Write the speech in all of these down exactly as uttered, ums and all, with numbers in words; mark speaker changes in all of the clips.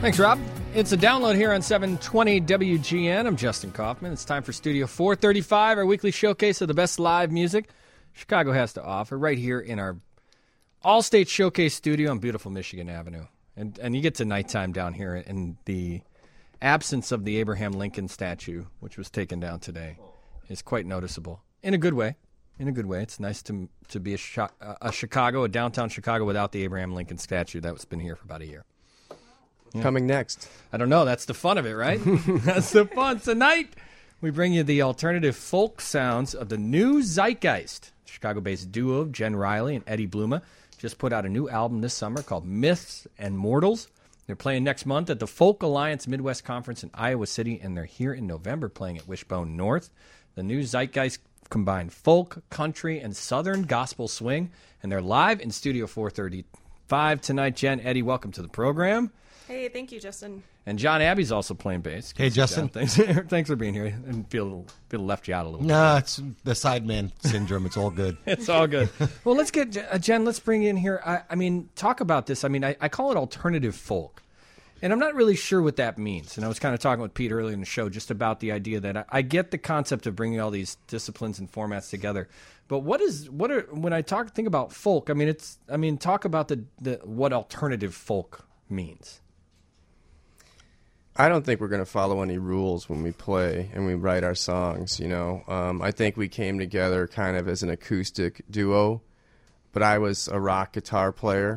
Speaker 1: Thanks, Rob. It's a download here on seven twenty W G N. I'm Justin Kaufman. It's time for Studio four thirty-five, our weekly showcase of the best live music Chicago has to offer, right here in our All-State Showcase studio on beautiful Michigan Avenue. And and you get to nighttime down here in the absence of the Abraham Lincoln statue, which was taken down today, is quite noticeable. In a good way. In a good way. It's nice to to be a, a Chicago, a downtown Chicago without the Abraham Lincoln statue that's been here for about a year. Yeah.
Speaker 2: Coming next.
Speaker 1: I don't know. That's the fun of it, right? That's the fun. Tonight, we bring you the alternative folk sounds of the New Zeitgeist. Chicago-based duo Jen Riley and Eddie Bluma just put out a new album this summer called Myths and Mortals. They're playing next month at the Folk Alliance Midwest Conference in Iowa City, and they're here in November playing at Wishbone North. The New Zeitgeist combine folk, country, and southern gospel swing, and they're live in Studio four thirty-five tonight. Jen, Eddie, welcome to the program.
Speaker 3: Hey, thank you, Justin.
Speaker 1: And John Abbey's also playing bass.
Speaker 4: Hey, Justin.
Speaker 1: John, thanks, thanks for being here. And feel feel left you out a little bit.
Speaker 4: No, it's the sideman syndrome. It's all good.
Speaker 1: It's all good. Well, let's get, uh, Jen, let's bring you in here. I, I mean, talk about this. I mean, I, I call it alternative folk. And I'm not really sure what that means. And I was kind of talking with Pete earlier in the show just about the idea that I, I get the concept of bringing all these disciplines and formats together. But what is what are when I talk think about folk? I mean, it's I mean, talk about the, the what alternative folk means.
Speaker 2: I don't think we're going to follow any rules when we play and we write our songs, you know. Um, I think we came together kind of as an acoustic duo, but I was a rock guitar player,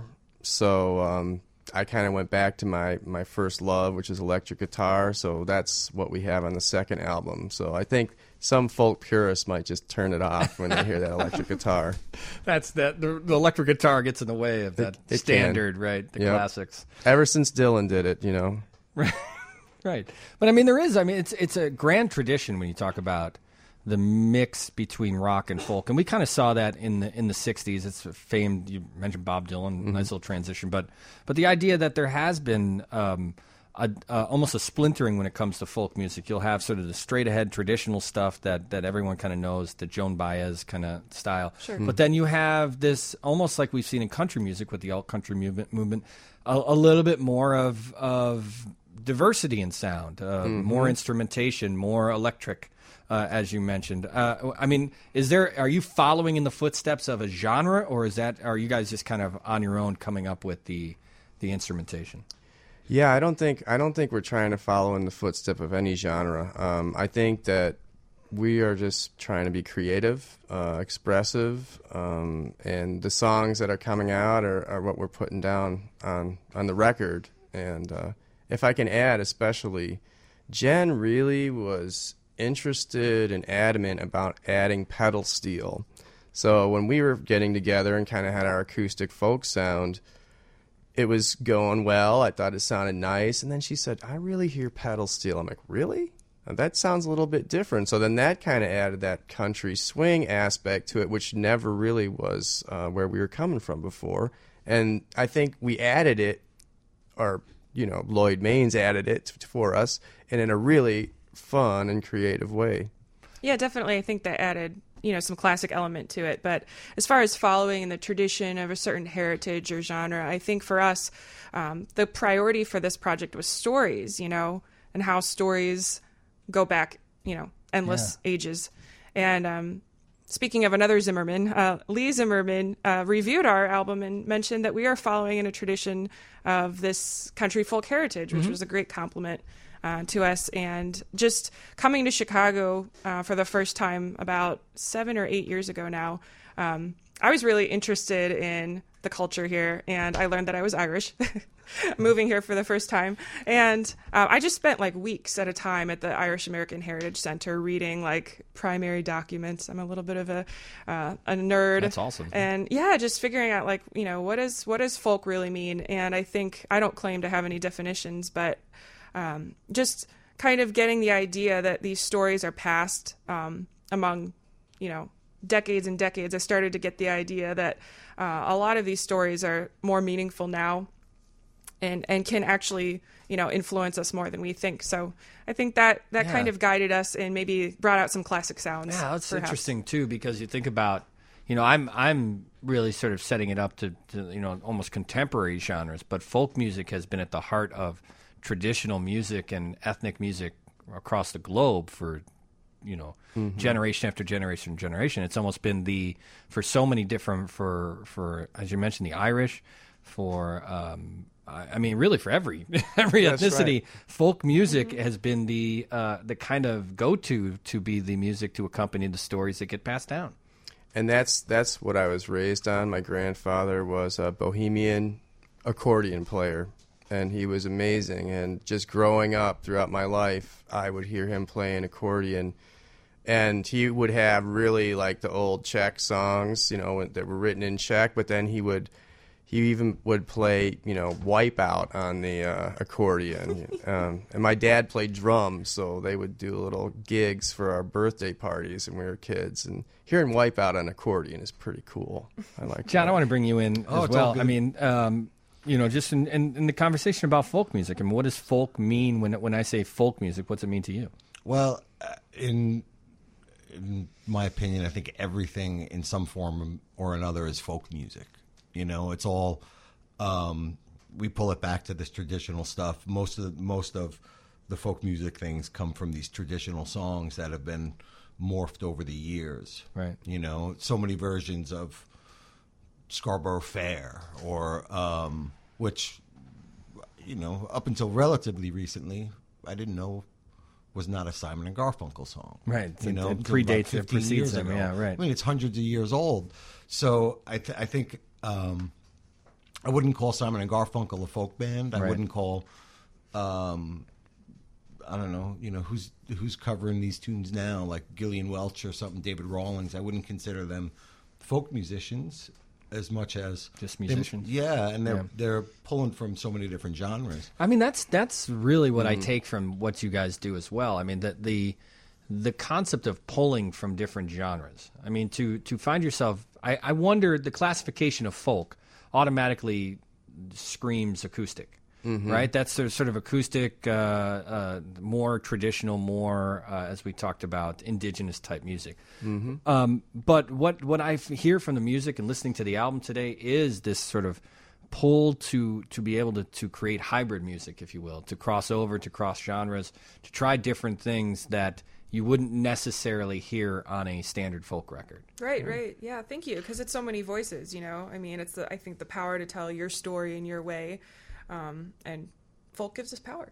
Speaker 2: so um, I kind of went back to my, my first love, which is electric guitar, so that's what we have on the second album. So I think some folk purists might just turn it off when they hear that electric guitar.
Speaker 1: That's that the, the electric guitar gets in the way of that
Speaker 2: it, it
Speaker 1: standard,
Speaker 2: can.
Speaker 1: right? The
Speaker 2: yep.
Speaker 1: classics.
Speaker 2: Ever since Dylan did it, you know.
Speaker 1: Right. Right. But I mean, there is, I mean, it's it's a grand tradition when you talk about the mix between rock and folk. And we kind of saw that in the in the sixties. It's famed, you mentioned Bob Dylan, mm-hmm. nice little transition. But but the idea that there has been um, a, uh, almost a splintering when it comes to folk music. You'll have sort of the straight-ahead traditional stuff that, that everyone kind of knows, the Joan Baez kind of style.
Speaker 3: Sure.
Speaker 1: Mm-hmm. But then you have this, almost like we've seen in country music with the alt-country movement, movement a, a little bit more of of... diversity in sound, uh, mm-hmm. more instrumentation, more electric, uh, as you mentioned. Uh, I mean, is there? Are you following in the footsteps of a genre, or is that? Are you guys just kind of on your own coming up with the the instrumentation?
Speaker 2: Yeah, I don't think I don't think we're trying to follow in the footstep of any genre. Um, I think that we are just trying to be creative, uh, expressive, um, and the songs that are coming out are, are what we're putting down on on the record. And uh, if I can add, especially, Jen really was interested and adamant about adding pedal steel. So when we were getting together and kind of had our acoustic folk sound, it was going well. I thought it sounded nice. And then she said, I really hear pedal steel. I'm like, really? That sounds a little bit different. So then that kind of added that country swing aspect to it, which never really was uh, where we were coming from before. And I think we added it, or you know, Lloyd Maines added it for us, and in a really fun and creative way.
Speaker 3: Yeah, definitely. I think that added, you know, some classic element to it. But as far as following in the tradition of a certain heritage or genre, I think for us, um, the priority for this project was stories, you know, and how stories go back, you know, endless yeah. ages. And um, speaking of another Zimmerman, uh, Lee Zimmerman uh, reviewed our album and mentioned that we are following in a tradition of this country folk heritage, which mm-hmm. was a great compliment uh, to us. And just coming to Chicago uh, for the first time about seven or eight years ago now, um, I was really interested in the culture here, and I learned that I was Irish moving here for the first time. And uh, I just spent like weeks at a time at the Irish American Heritage Center reading like primary documents. I'm a little bit of a uh, a nerd.
Speaker 1: That's awesome.
Speaker 3: And yeah, just figuring out like, you know, what is what does folk really mean? And I think I don't claim to have any definitions, but um, just kind of getting the idea that these stories are passed um, among, you know, decades and decades. I started to get the idea that uh, a lot of these stories are more meaningful now and, and can actually, you know, influence us more than we think. So I think that, that
Speaker 1: yeah.
Speaker 3: kind of guided us and maybe brought out some classic sounds.
Speaker 1: Yeah, that's
Speaker 3: perhaps.
Speaker 1: Interesting too, because you think about, you know, I'm I'm really sort of setting it up to, to, you know, almost contemporary genres, but folk music has been at the heart of traditional music and ethnic music across the globe for, you know, mm-hmm. generation after generation and generation. It's almost been the, for so many different, for, for as you mentioned, the Irish, for, um, I, I mean, really for every every
Speaker 2: That's
Speaker 1: ethnicity,
Speaker 2: right.
Speaker 1: folk music mm-hmm. has been the uh, the kind of go-to to be the music to accompany the stories that get passed down.
Speaker 2: And that's that's what I was raised on. My grandfather was a Bohemian accordion player, and he was amazing. And just growing up throughout my life, I would hear him playing accordion, and he would have really like the old Czech songs, you know, that were written in Czech. But then he would, he even would play, you know, Wipeout on the uh, accordion. um, and my dad played drums, so they would do little gigs for our birthday parties when we were kids. And hearing Wipeout on accordion is pretty cool. I like
Speaker 1: John,
Speaker 2: that.
Speaker 1: I want to bring you in
Speaker 4: Oh,
Speaker 1: as
Speaker 4: it's all
Speaker 1: well.
Speaker 4: good.
Speaker 1: I mean, um, you know, just in, in, in the conversation about folk music, and what does folk mean when when I say folk music? What's it mean to you?
Speaker 4: Well, uh, in in my opinion, I think everything in some form or another is folk music. You know, it's all um, we pull it back to this traditional stuff. Most of the, most of the folk music things come from these traditional songs that have been morphed over the years.
Speaker 1: Right.
Speaker 4: You know, so many versions of Scarborough Fair, or um, which, you know, up until relatively recently, I didn't know was not a Simon and Garfunkel song.
Speaker 1: Right.
Speaker 4: You
Speaker 1: It-
Speaker 4: know,
Speaker 1: it
Speaker 4: until about
Speaker 1: predates it,
Speaker 4: fifteen
Speaker 1: precedes
Speaker 4: years
Speaker 1: them.
Speaker 4: ago.
Speaker 1: Yeah, right.
Speaker 4: I mean, it's hundreds of years old. So I, th- I think um, I wouldn't call Simon and Garfunkel a folk band. I
Speaker 1: Right.
Speaker 4: wouldn't call, um, I don't know, you know, who's who's covering these tunes now, like Gillian Welch or something, David Rawlings. I wouldn't consider them folk musicians as much as
Speaker 1: Just
Speaker 4: they-
Speaker 1: musicians?
Speaker 4: yeah, and they're
Speaker 1: Yeah.
Speaker 4: they're pulling from so many different genres.
Speaker 1: I mean, that's that's really what I take from what you guys do as well. I mean, the the the concept of pulling from different genres. I mean, to to find yourself, I, I wonder, the classification of folk automatically screams acoustic. Right, that's sort of, sort of acoustic, uh, uh, more traditional, more uh, as we talked about, indigenous type music. Mm-hmm. Um, but what what I f- hear from the music and listening to the album today is this sort of pull to to be able to to create hybrid music, if you will, to cross over, to cross genres, to try different things that you wouldn't necessarily hear on a standard folk record.
Speaker 3: Right, right. Yeah, thank you. Because it's so many voices, you know. I mean, it's the, I think the power to tell your story in your way. Um, and folk gives us power.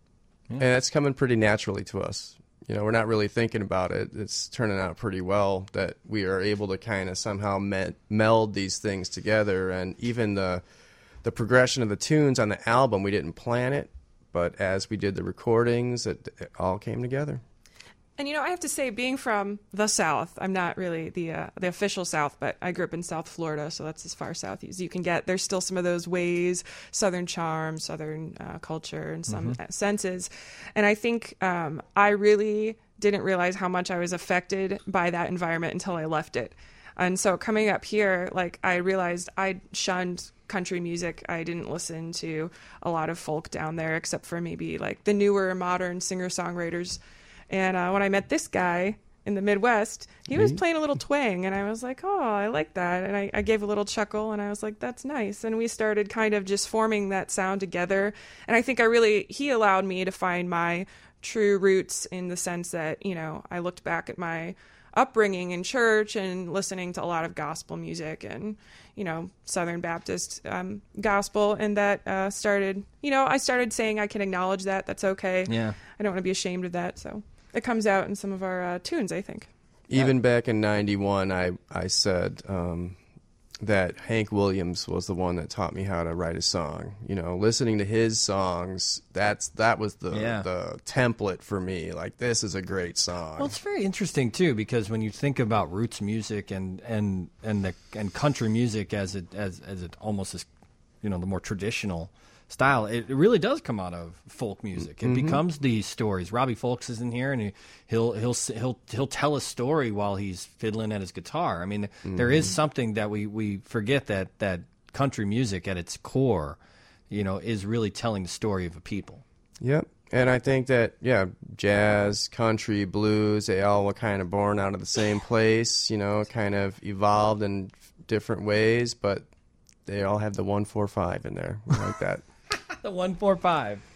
Speaker 2: And it's coming pretty naturally to us. You know, we're not really thinking about it. It's turning out pretty well that we are able to kind of somehow me- meld these things together. And even the the progression of the tunes on the album, we didn't plan it, but as we did the recordings, it, it all came together.
Speaker 3: And, you know, I have to say, being from the South, I'm not really the uh, the official South, but I grew up in South Florida, so that's as far south as you can get. There's still some of those ways, Southern charm, Southern uh, culture in some mm-hmm. senses. And I think um, I really didn't realize how much I was affected by that environment until I left it. And so coming up here, like, I realized I shunned country music. I didn't listen to a lot of folk down there, except for maybe, like, the newer, modern singer-songwriters. And uh, when I met this guy in the Midwest, he was playing a little twang, and I was like, oh, I like that. And I, I gave a little chuckle, and I was like, that's nice. And we started kind of just forming that sound together. And I think I really, he allowed me to find my true roots in the sense that, you know, I looked back at my upbringing in church and listening to a lot of gospel music and, you know, Southern Baptist um, gospel. And that uh, started, you know, I started saying I can acknowledge that. That's okay.
Speaker 1: Yeah.
Speaker 3: I don't want to be ashamed of that. So it comes out in some of our uh, tunes, I think.
Speaker 2: Even back in ninety-one, I, I said um, that Hank Williams was the one that taught me how to write a song. You know, listening to his songs, that's that was the
Speaker 1: Yeah.
Speaker 2: the template for me. Like, this is a great song.
Speaker 1: Well, it's very interesting too, because when you think about roots music and and and the and country music as it as as it almost is, you know, the more traditional style, it, it really does come out of folk music. It
Speaker 2: Mm-hmm.
Speaker 1: becomes these stories. Robbie Folks is in here, and he, he'll he'll he'll he'll tell a story while he's fiddling at his guitar. I mean,
Speaker 2: Mm-hmm.
Speaker 1: there is something that we we forget, that that country music at its core, you know, is really telling the story of a people.
Speaker 2: Yep. And I think that, yeah, jazz, country, blues, they all were kind of born out of the same place, you know, kind of evolved in different ways, but they all have the one four five in there. We like that.
Speaker 1: The one four five.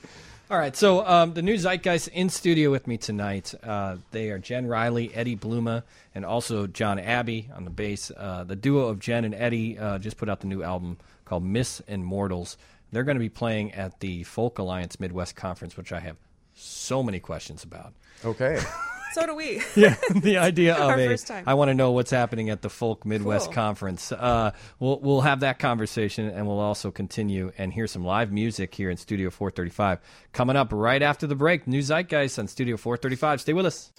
Speaker 1: All right, so um, the new Zeitgeist in studio with me tonight. Uh, they are Jen Riley, Eddie Bluma, and also John Abbey on the bass. Uh, the duo of Jen and Eddie uh, just put out the new album called Myths and Mortals. They're going to be playing at the Folk Alliance Midwest Conference, which I have so many questions about.
Speaker 2: Okay.
Speaker 3: So do we.
Speaker 1: Yeah, the idea of
Speaker 3: Our
Speaker 1: a,
Speaker 3: first time.
Speaker 1: I want to know what's happening at the Folk Midwest
Speaker 3: Cool.
Speaker 1: Conference. Uh, we'll we'll have that conversation, and we'll also continue and hear some live music here in Studio four thirty-five coming up right after the break. New Zeitgeist on Studio four thirty-five. Stay with us.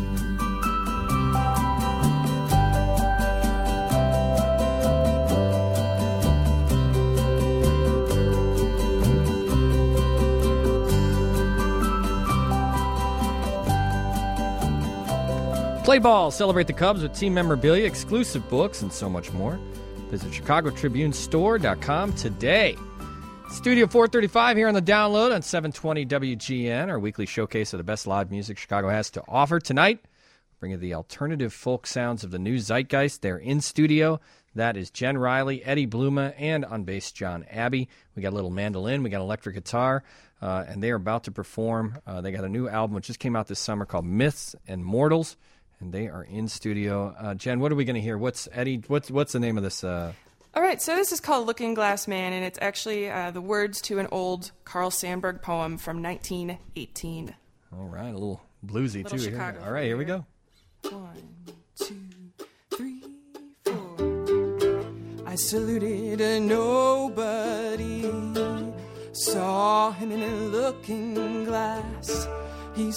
Speaker 1: Play ball, celebrate the Cubs with team memorabilia, exclusive books, and so much more. Visit Chicago Tribune Store dot com today. Studio four thirty-five here on the download on seven twenty W G N, our weekly showcase of the best live music Chicago has to offer. Tonight, bring you the alternative folk sounds of the new Zeitgeist. They're in studio. That is Jen Riley, Eddie Bluma, and on bass, John Abbey. We got a little mandolin. We got electric guitar. Uh, and they are about to perform. Uh, they got a new album which just came out this summer called Myths and Mortals. And they are in studio. Uh, Jen, what are we going to hear? What's Eddie? What's what's the name of this? Uh...
Speaker 3: All right, so this is called Looking Glass Man, and it's actually uh, the words to an old Carl Sandburg poem from nineteen eighteen.
Speaker 1: All right, a little bluesy
Speaker 3: Little
Speaker 1: too. Here.
Speaker 3: Chicago
Speaker 1: All right, here we go.
Speaker 3: One, two, three, four. I saluted a nobody, saw him in a looking glass. He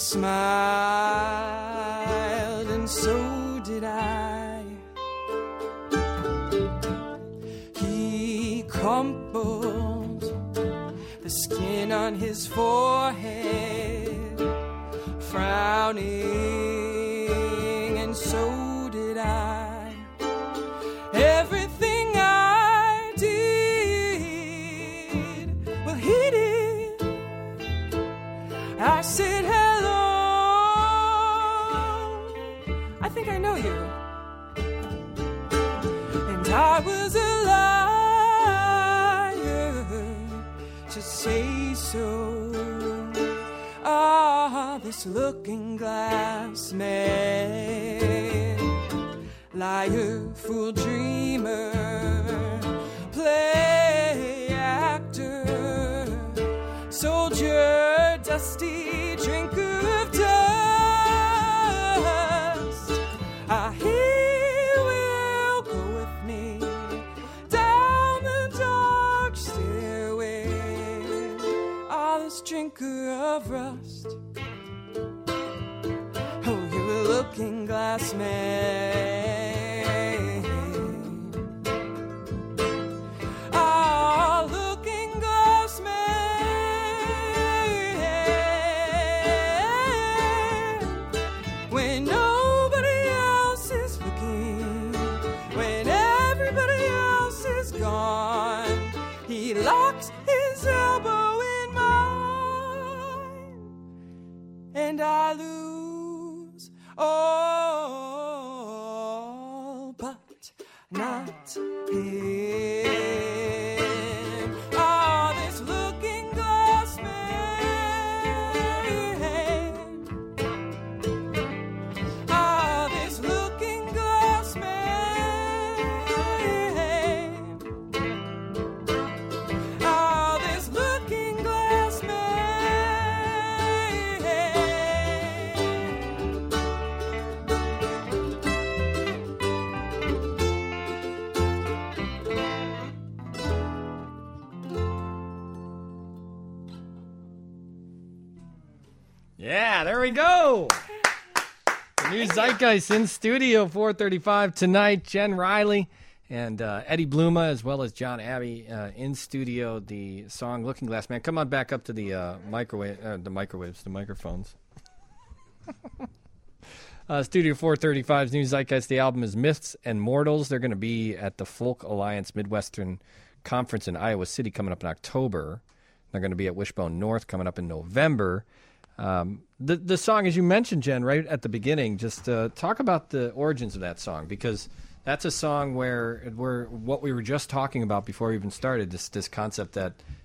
Speaker 3: smiled, and so did I. He crumpled the skin on his forehead, frowning, and so did I. Everything I did, well, he did. I said hello. I think I know you. And I was a liar to say so. Ah, this looking glass man, liar, fool, dreamer, play actor, soldier, dusty drinker of dust. Ah, he will go with me down the dark stairway. Ah, this drinker of rust. Oh, you're a looking glass man. Ah, looking glass man. When nobody else is looking, when everybody else is gone, he locks his elbow in mine, and I lose all but not him. Ah, this looking glass man. Ah, this looking glass man. Ah, this looking glass man.
Speaker 1: Yeah, there we go. The new Zeitgeist in studio four thirty-five tonight. Jen Riley and uh, Eddie Bluma, as well as John Abbey, uh, in studio. The song "Looking Glass Man." Come on back up to the uh, microwave, uh, the microwaves, the microphones. uh, Studio four thirty-five's new Zeitgeist. The album is Myths and Mortals. They're going to be at the Folk Alliance Midwestern Conference in Iowa City coming up in October. They're going to be at Wishbone North coming up in November. Um, the the song, as you mentioned, Jen, right at the beginning, just uh, talk about the origins of that song, because that's a song where where what we were just talking about before we even started, this this concept that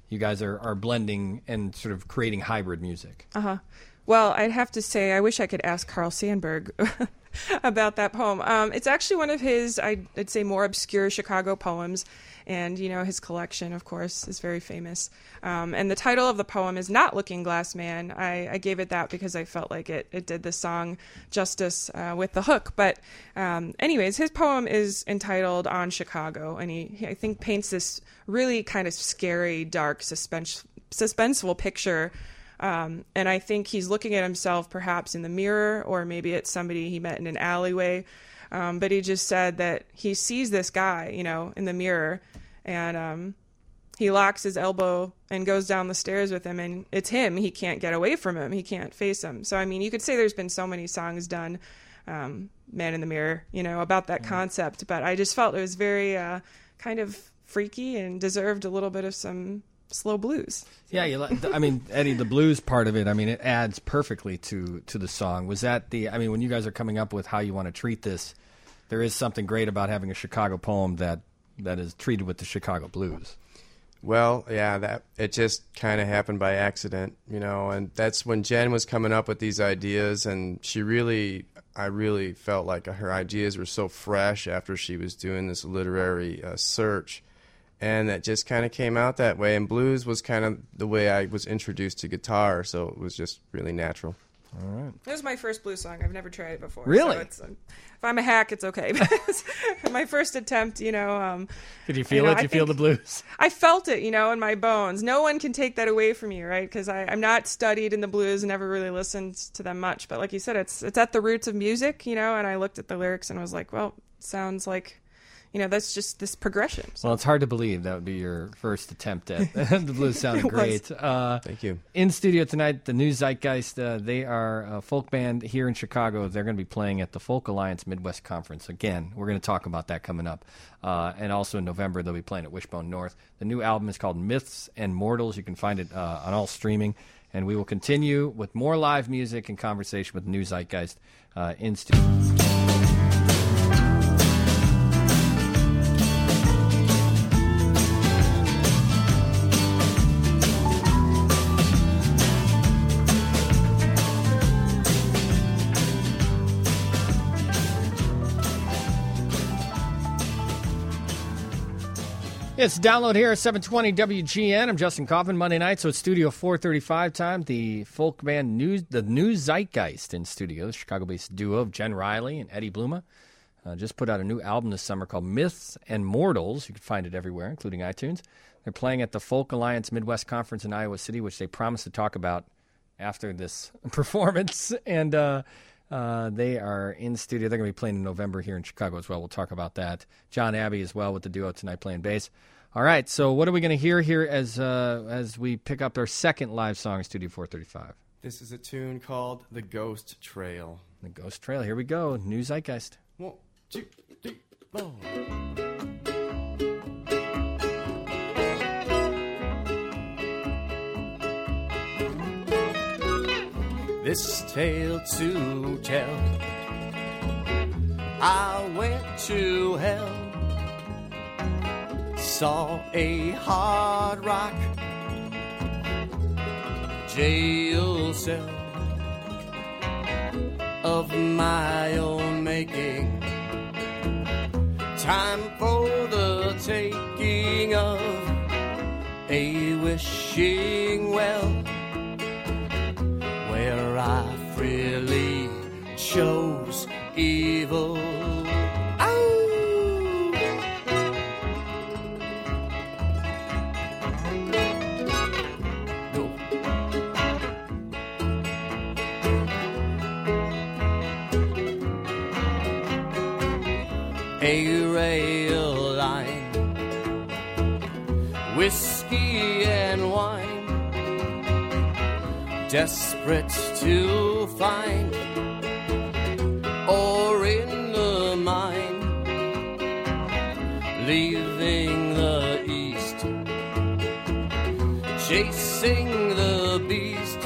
Speaker 1: you guys are, are blending and sort of creating hybrid music.
Speaker 3: Uh-huh. Well, I'd have to say, I wish I could ask Carl Sandburg about that poem. Um, it's actually one of his, I'd, I'd say, more obscure Chicago poems. And, you know, his collection, of course, is very famous. Um, and the title of the poem is not Looking Glass Man. I, I gave it that because I felt like it, it did the song justice uh, with the hook. But um, anyways, his poem is entitled On Chicago. And he, he, I think, paints this really kind of scary, dark, suspense, suspenseful picture. Um, and I think he's looking at himself perhaps in the mirror, or maybe it's somebody he met in an alleyway. Um, but he just said that he sees this guy, you know, in the mirror, and um, he locks his elbow and goes down the stairs with him, and it's him. He can't get away from him. He can't face him. So, I mean, you could say there's been so many songs done, um, Man in the Mirror, you know, about that mm. concept. But I just felt it was very uh, kind of freaky and deserved a little bit of some slow blues.
Speaker 1: Yeah, you like, I mean, Eddie, the blues part of it, I mean, it adds perfectly to to the song. Was that the, I mean, when you guys are coming up with how you want to treat this, there is something great about having a Chicago poem that that is treated with the Chicago blues.
Speaker 2: Well, yeah, that it just kind of happened by accident, you know, and that's when Jen was coming up with these ideas, and she really, I really felt like her ideas were so fresh after she was doing this literary uh, search. And that just kind of came out that way. And blues was kind of the way I was introduced to guitar, so it was just really natural.
Speaker 1: All right.
Speaker 3: It was my first blues song. I've never tried it before.
Speaker 1: Really?
Speaker 3: So it's, um, if I'm a hack, it's okay. My first attempt, you know. Um,
Speaker 1: Did you feel
Speaker 3: you know,
Speaker 1: it? Did you feel the blues?
Speaker 3: I felt it, you know, in my bones. No one can take that away from you, right? Because I'm not studied in the blues and never really listened to them much. But like you said, it's it's at the roots of music, you know. And I looked at the lyrics and was like, well, it sounds like, you know, that's just this progression. So.
Speaker 1: Well, it's hard to believe that would be your first attempt at the blues. Sounded great. Uh,
Speaker 2: Thank you.
Speaker 1: In studio tonight, the New Zeitgeist. Uh, they are a folk band here in Chicago. They're going to be playing at the Folk Alliance Midwest Conference. Again, we're going to talk about that coming up. Uh, and also in November, they'll be playing at Wishbone North. The new album is called Myths and Mortals. You can find it uh, on all streaming. And we will continue with more live music and conversation with New Zeitgeist uh, in studio. It's download here at seven twenty W G N. I'm Justin Kaufman. Monday night, so it's Studio four thirty-five time. The folk band, New, the New Zeitgeist in studio, the Chicago-based duo of Jen Riley and Eddie Bluma, uh, just put out a new album this summer called Myths and Mortals. You can find it everywhere, including iTunes. They're playing at the Folk Alliance Midwest Conference in Iowa City, which they promised to talk about after this performance. And uh, uh, they are in studio. They're going to be playing in November here in Chicago as well. We'll talk about that. John Abbey as well with the duo tonight playing bass. All right, so what are we going to hear here as uh, as we pick up our second live song in Studio four thirty-five?
Speaker 2: This is a tune called The Ghost Trail.
Speaker 1: The Ghost Trail. Here we go. New Zeitgeist.
Speaker 2: One, two, three, four. This tale to tell, I went to hell. Saw a hard rock jail cell of my own making. Time for the taking of a wishing well, where I freely chose evil. A rail line, whiskey and wine, desperate to find ore in the mine, leaving the east, chasing the beast,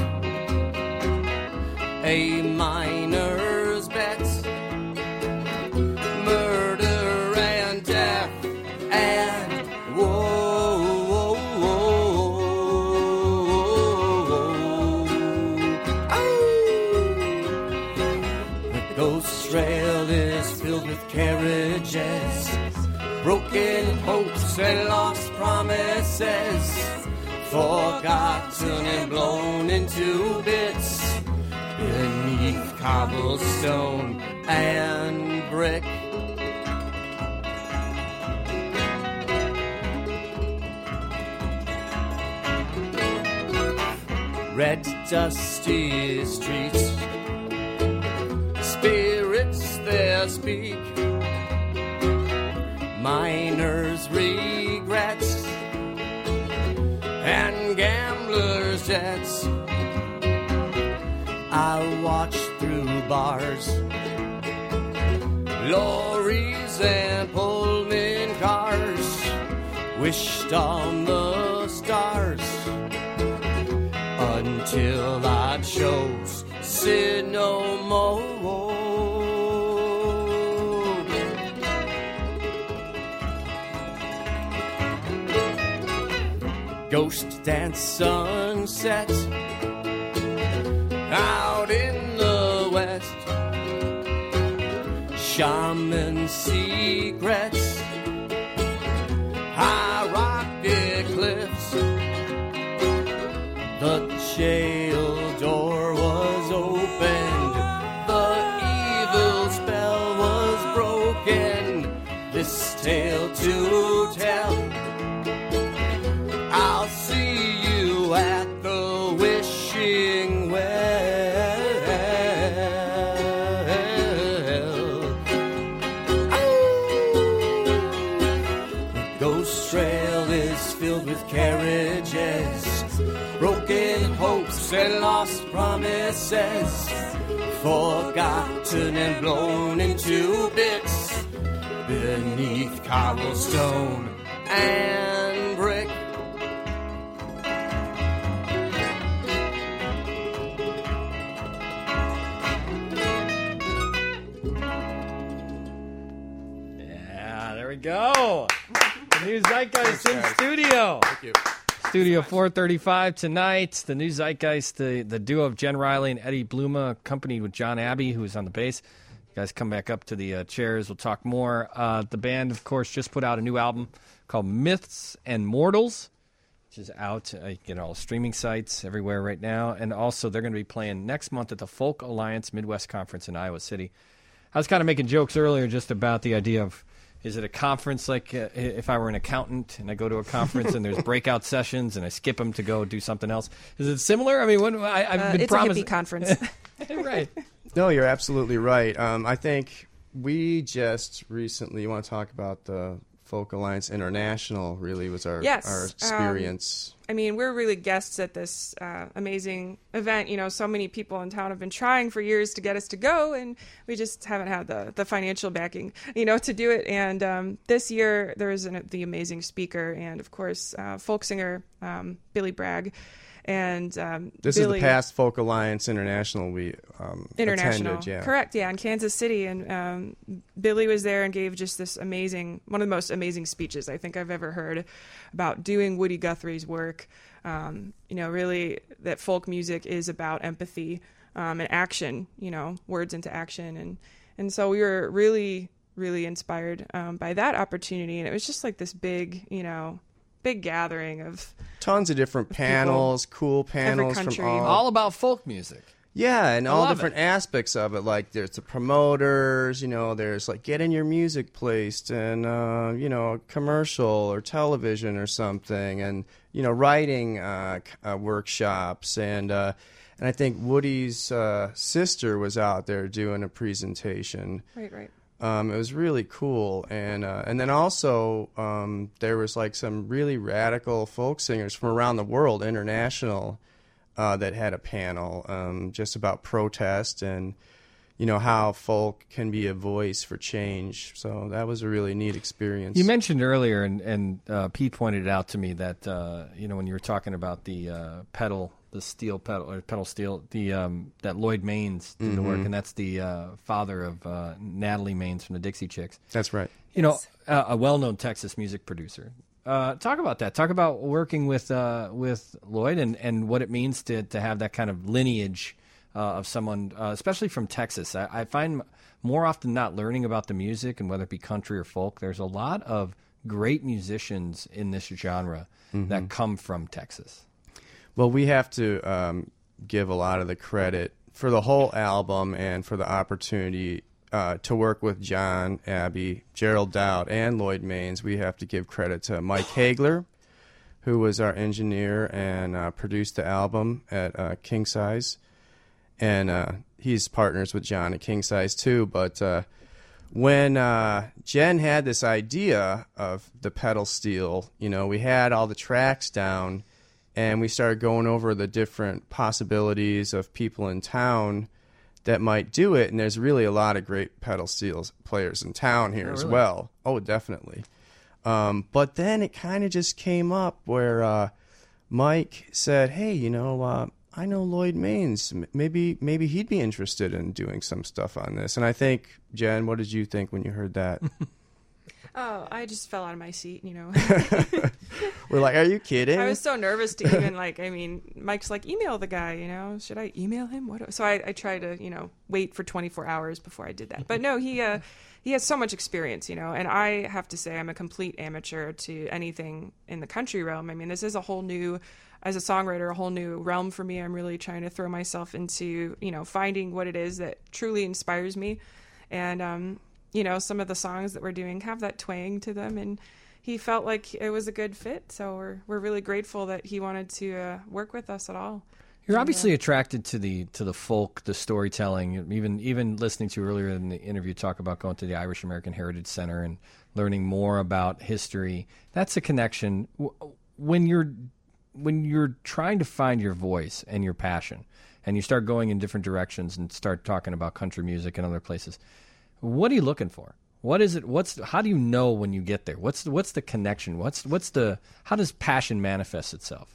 Speaker 2: a miner's bet. Whoa, whoa, whoa.
Speaker 5: and lost promises, forgotten and blown into bits beneath cobblestone and brick. Red dusty streets, spirits there speak, miners' regrets and gamblers' debts. I watch through bars, lorries and Pullman cars, wished on the stars until I chose sin no more. Ghost dance sunset out in the west, shaman secrets, high rocky cliffs. The jail door was opened, the evil spell was broken. This tale to tell, I'll see you at the wishing well. The ghost trail is filled with carriages, broken hopes and lost promises, forgotten and blown into bits beneath cobblestone and brick.
Speaker 1: Yeah, there we go. The new Zeitgeist in studio.
Speaker 2: Thank you.
Speaker 1: Studio four thirty-five tonight. The new Zeitgeist, the, the duo of Jen Riley and Eddie Bluma, accompanied with John Abbey, who is on the bass. You guys come back up to the uh, chairs. We'll talk more. Uh, the band, of course, just put out a new album called Myths and Mortals, which is out, uh, you know, streaming sites everywhere right now. And also, they're going to be playing next month at the Folk Alliance Midwest Conference in Iowa City. I was kind of making jokes earlier just about the idea of, is it a conference like uh, if I were an accountant and I go to a conference and there's breakout sessions and I skip them to go do something else? Is it similar? I mean, what, I, I've
Speaker 3: Uh,
Speaker 1: been
Speaker 3: it's
Speaker 1: promised
Speaker 3: a hippie conference.
Speaker 1: Right.
Speaker 2: No, you're absolutely right. Um, I think we just recently, you want to talk about the Folk Alliance International, really was our,
Speaker 3: Yes,
Speaker 2: our
Speaker 3: um,
Speaker 2: experience.
Speaker 3: I mean, we're really guests at this uh, amazing event. You know, so many people in town have been trying for years to get us to go, and we just haven't had the, the financial backing, you know, to do it. And um, this year, there is an, the amazing speaker and, of course, uh, folk singer um, Billy Bragg. And um,
Speaker 2: This
Speaker 3: Billy,
Speaker 2: is the past Folk Alliance International we um,
Speaker 3: International,
Speaker 2: attended. Yeah.
Speaker 3: correct? Yeah, in Kansas City, and um, Billy was there and gave just this amazing, one of the most amazing speeches I think I've ever heard about doing Woody Guthrie's work. Um, you know, really that folk music is about empathy um, and action. You know, words into action, and and so we were really, really inspired um, by that opportunity, and it was just like this big, you know, big gathering of
Speaker 2: Tons of different panels, cool panels from
Speaker 3: country.
Speaker 2: all.
Speaker 1: All about folk music.
Speaker 2: Yeah, and
Speaker 1: I
Speaker 2: all
Speaker 1: love
Speaker 2: different
Speaker 1: it.
Speaker 2: aspects of it. Like there's the promoters, you know, there's like getting your music placed in, uh, you know, a commercial or television or something, and you know, writing uh, c- uh, workshops, and uh, and I think Woody's uh, sister was out there doing a presentation.
Speaker 3: right, right.
Speaker 2: Um, it was really cool, and uh, and then also um, there was like some really radical folk singers from around the world, international, uh, that had a panel um, just about protest and you know how folk can be a voice for change. So that was a really neat experience.
Speaker 1: You mentioned earlier, and, and uh, Pete pointed it out to me that uh, you know when you were talking about the uh, pedal, the steel pedal or pedal steel, the um, that Lloyd Maines did the work, and that's the uh, father of uh, Natalie Maines from the Dixie Chicks.
Speaker 2: That's right.
Speaker 1: You know, uh, a well-known Texas music producer. Uh, talk about that. Talk about working with uh, with Lloyd and, and what it means to to have that kind of lineage uh, of someone, uh, especially from Texas. I, I find more often not learning about the music and whether it be country or folk, there's a lot of great musicians in this genre
Speaker 2: Mm-hmm.
Speaker 1: that come from Texas?
Speaker 2: Well, we have to um, give a lot of the credit for the whole album and for the opportunity uh, to work with John, Abby, Gerald Dowd, and Lloyd Maines. We have to give credit to Mike Hagler, who was our engineer and uh, produced the album at uh, King Size. And uh, he's partners with John at King Size too. But uh, when uh, Jen had this idea of the pedal steel, you know, we had all the tracks down, and we started going over the different possibilities of people in town that might do it. And there's really a lot of great pedal steel players in town here
Speaker 1: Oh,
Speaker 2: as
Speaker 1: really?
Speaker 2: well. Oh, definitely. Um, but then it kind of just came up where uh, Mike said, hey, you know, uh, I know Lloyd Maines. M- Maybe maybe he'd be interested in doing some stuff on this. And I think, Jen, what did you think when you heard that?
Speaker 3: Oh, I just fell out of my seat, you know.
Speaker 2: We're like, are you kidding?
Speaker 3: I was so nervous to even like. I mean, Mike's like, email the guy. You know, should I email him? What? do-" So I, I tried to, you know, wait for twenty-four hours before I did that. But no, he uh, he has so much experience, you know. And I have to say, I'm a complete amateur to anything in the country realm. I mean, this is a whole new, as a songwriter, a whole new realm for me. I'm really trying to throw myself into, you know, finding what it is that truly inspires me, and um, you know, some of the songs that we're doing have that twang to them, and he felt like it was a good fit. So we're we're really grateful that he wanted to uh, work with us at all.
Speaker 1: You're obviously attracted to the to the folk, the storytelling. Even even listening to you earlier in the interview talk about going to the Irish American Heritage Center and learning more about history. That's a connection. W- When you're when you're trying to find your voice and your passion, and you start going in different directions and start talking about country music and other places, what are you looking for? What is it? What's how do you know when you get there? What's what's the connection? What's what's the how does passion manifest itself?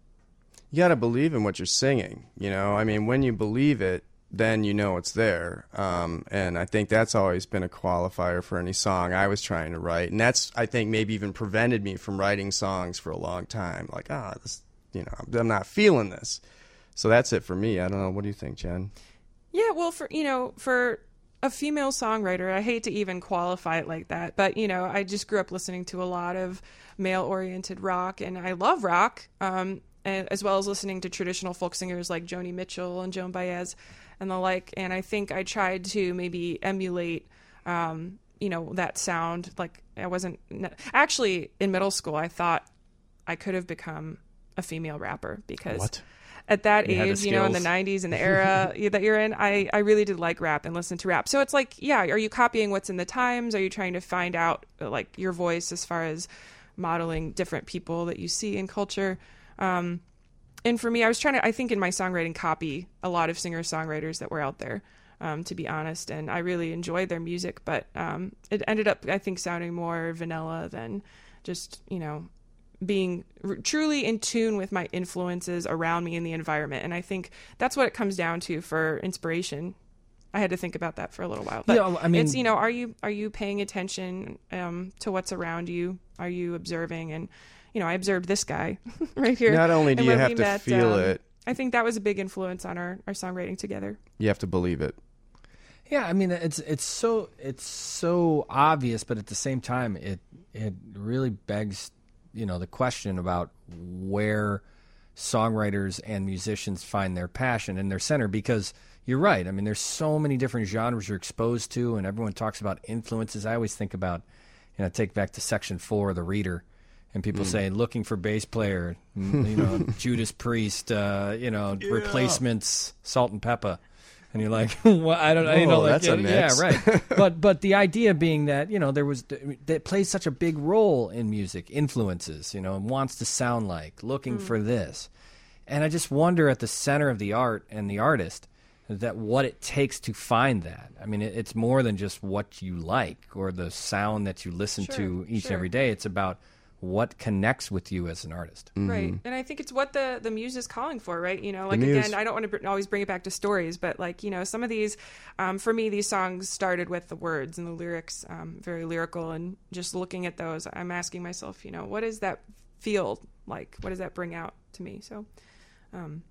Speaker 2: You got to believe in what you're singing. You know, I mean, when you believe it, then you know it's there. Um, and I think that's always been a qualifier for any song I was trying to write. And that's, I think, maybe even prevented me from writing songs for a long time. Like, ah, this, you know, I'm not feeling this. So that's it for me. I don't know. What do you think, Jen?
Speaker 3: Yeah, well, for you know, for a female songwriter, I hate to even qualify it like that, but you know, I just grew up listening to a lot of male-oriented rock, and I love rock. Um, and, as well as listening to traditional folk singers like Joni Mitchell and Joan Baez and the like. And I think I tried to maybe emulate, um, you know, that sound. Like I wasn't actually in middle school. I thought I could have become a female rapper because
Speaker 2: What?
Speaker 3: at that
Speaker 1: You had the
Speaker 3: age, you know, in the
Speaker 1: skills.
Speaker 3: nineties, in the era that you're in, I, I really did like rap and listen to rap. So it's like, yeah, are you copying what's in the times? Are you trying to find out like your voice as far as modeling different people that you see in culture? Um, and for me, I was trying to, I think in my songwriting, copy a lot of singer-songwriters that were out there, um, to be honest. And I really enjoyed their music, but um, it ended up, I think, sounding more vanilla than just, you know, being r- truly in tune with my influences around me in the environment. And I think that's what it comes down to for inspiration. I had to think about that for a little while. But
Speaker 1: Yeah, I mean-
Speaker 3: it's, you know, are you are you paying attention um, to what's around you? Are you observing? And, you know, I observed this guy right here.
Speaker 2: Not only do
Speaker 3: And
Speaker 2: you
Speaker 3: when
Speaker 2: have
Speaker 3: we
Speaker 2: to
Speaker 3: met,
Speaker 2: feel
Speaker 3: um,
Speaker 2: it,
Speaker 3: I think that was a big influence on our, our songwriting together.
Speaker 2: you have to believe it.
Speaker 1: Yeah, I mean it's it's so it's so obvious, but at the same time, it it really begs, you know, the question about where songwriters and musicians find their passion and their center. Because you're right. I mean, there's so many different genres you're exposed to, and everyone talks about influences. I always think about, you know, take back to section four of the Reader, and people say looking for bass player, m- you know, Judas Priest, uh, you know, replacements, Salt and Pepper. And you're like, well, I don't know, you know,
Speaker 2: Whoa,
Speaker 1: like,
Speaker 2: that's a
Speaker 1: yeah,
Speaker 2: mix.
Speaker 1: yeah, right. But but the idea being that, you know, there was that plays such a big role in music, influences, you know, and wants to sound like, looking for this. And I just wonder at the center of the art and the artist that what it takes to find that. I mean, it, it's more than just what you like or the sound that you listen
Speaker 3: Sure,
Speaker 1: to each and
Speaker 3: sure.
Speaker 1: every day. It's about what connects with you as an artist.
Speaker 3: Right. And I think it's what the, the muse is calling for, right? You know, like,
Speaker 2: muse.
Speaker 3: again, I don't want to br- always bring it back to stories, but like, you know, some of these, um, for me, these songs started with the words and the lyrics, um, very lyrical, and just looking at those, I'm asking myself, you know, what does that feel like? What does that bring out to me? So, um,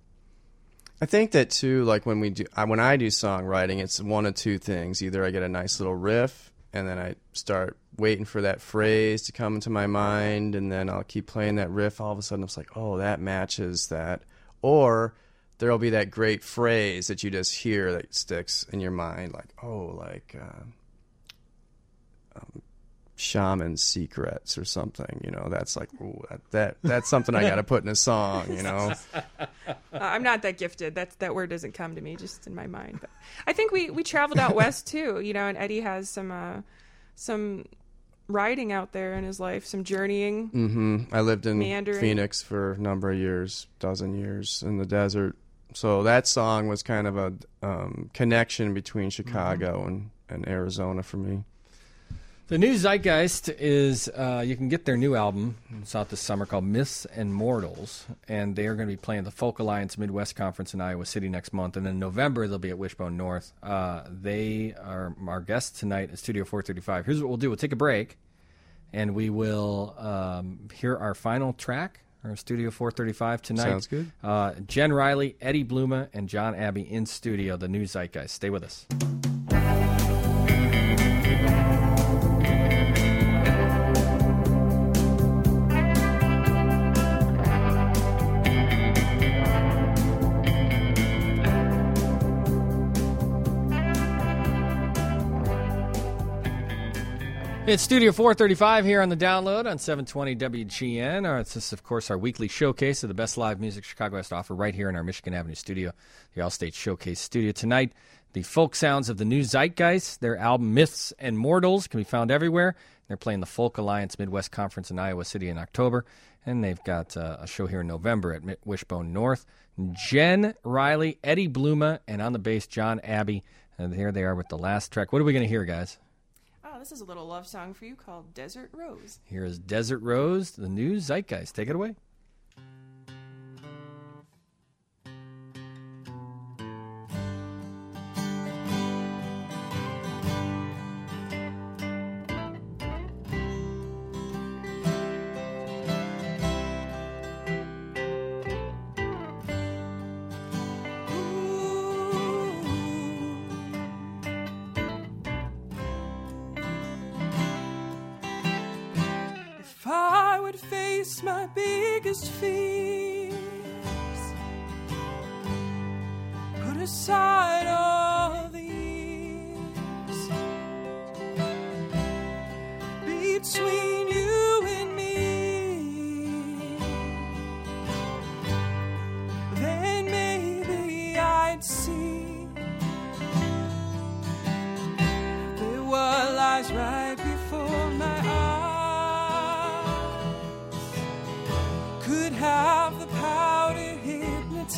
Speaker 2: I think that too, like when we do, uh, when I do songwriting, it's one of two things. Either I get a nice little riff and then I start waiting for that phrase to come into my mind, and then I'll keep playing that riff. All of a sudden, it's like, oh, that matches that. Or there'll be that great phrase that you just hear that sticks in your mind, like, oh, like uh, um, shaman secrets or something. You know, that's like, ooh, that, that that's something I got to put in a song. You know,
Speaker 3: uh, I'm not that gifted. That that word doesn't come to me, just in my mind. But I think we we traveled out west too. You know, and Eddie has some uh, some riding out there in his life, some journeying.
Speaker 2: Mm-hmm. I lived in
Speaker 3: meandering.
Speaker 2: Phoenix for a number of years, dozen years in the desert. So that song was kind of a um, connection between Chicago mm-hmm. and, and Arizona for me.
Speaker 1: The New Zeitgeist is, uh, you can get their new album. It's out this summer called Myths and Mortals. And they are going to be playing the Folk Alliance Midwest Conference in Iowa City next month. And in November, they'll be at Wishbone North. Uh, they are our guests tonight at Studio four thirty-five. Here's what we'll do. We'll take a break. And we will um, hear our final track. Our Studio four thirty-five tonight.
Speaker 2: Sounds good.
Speaker 1: Uh, Jen Riley, Eddie Bluma, and John Abbey in studio, the New Zeitgeist. Stay with us. It's Studio four thirty-five here on the download on seven twenty W G N. Our, this is, of course, our weekly showcase of the best live music Chicago has to offer right here in our Michigan Avenue studio, the Allstate Showcase studio. Tonight, the folk sounds of the New Zeitgeist. Their album Myths and Mortals can be found everywhere. They're playing the Folk Alliance Midwest Conference in Iowa City in October, and they've got uh, a show here in November at Wishbone North. Jen Riley, Eddie Bluma, and on the bass, John Abbey. And here they are with the last track. What are we going to hear, guys?
Speaker 3: This is a little love song for you called Desert Rose.
Speaker 1: Here is Desert Rose, the New Zeitgeist. Take it away.
Speaker 5: Face my biggest fears, put aside all the years between you and me, then maybe I'd see that what lies right before my eyes could have the power to hypnotize.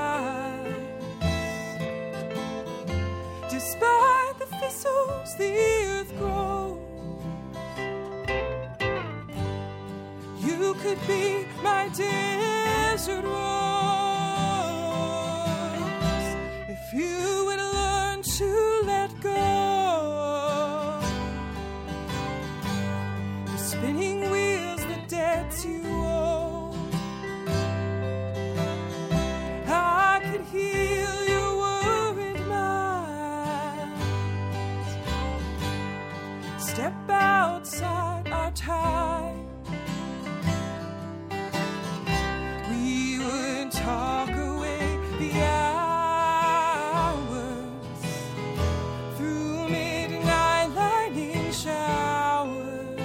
Speaker 5: Despite the thistles the earth grows, you could be my desert rose if you would learn to let go. The spinning wheels, the debts you owe, heal your worried mind. Step outside our time. We would talk away the hours through midnight lightning showers.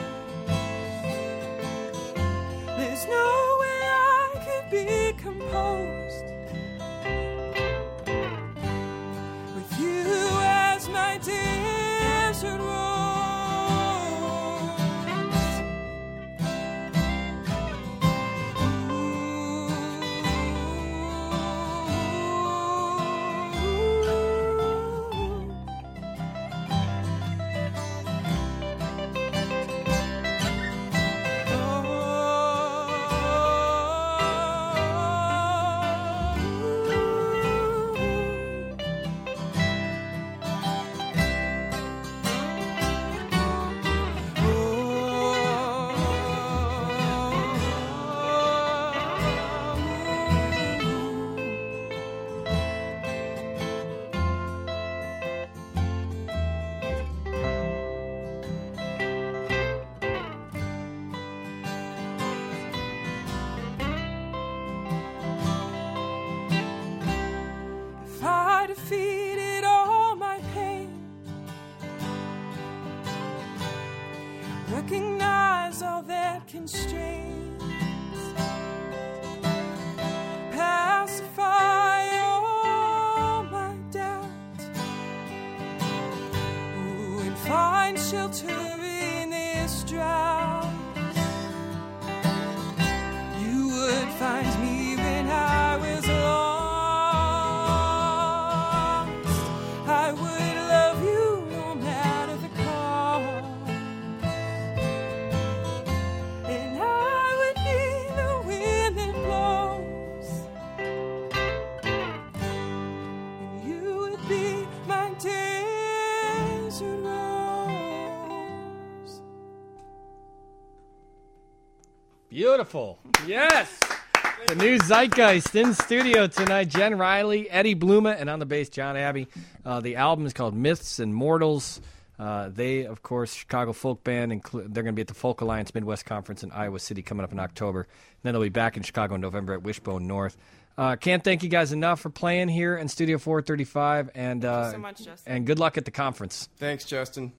Speaker 5: There's no way I could be composed my desert rose. Ooh. constraints. Pacify all my doubt. Ooh, and find shelter in this drought. You would find me when I was lost. I would love you no matter the cost. And I would be the wind that blows. And you would be my desert rose.
Speaker 1: Beautiful. Yes. The new Zeitgeist in studio tonight. Jen Riley, Eddie Bluma, and on the bass, John Abbey. Uh, the album is called Myths and Mortals. Uh, they, of course, Chicago folk band. Inclu- they're going to be at the Folk Alliance Midwest Conference in Iowa City coming up in October. And then they'll be back in Chicago in November at Wishbone North. Uh, can't thank you guys enough for playing here in Studio four thirty-five. And, uh,
Speaker 3: so much, Justin.
Speaker 1: and good luck at the conference.
Speaker 2: Thanks, Justin.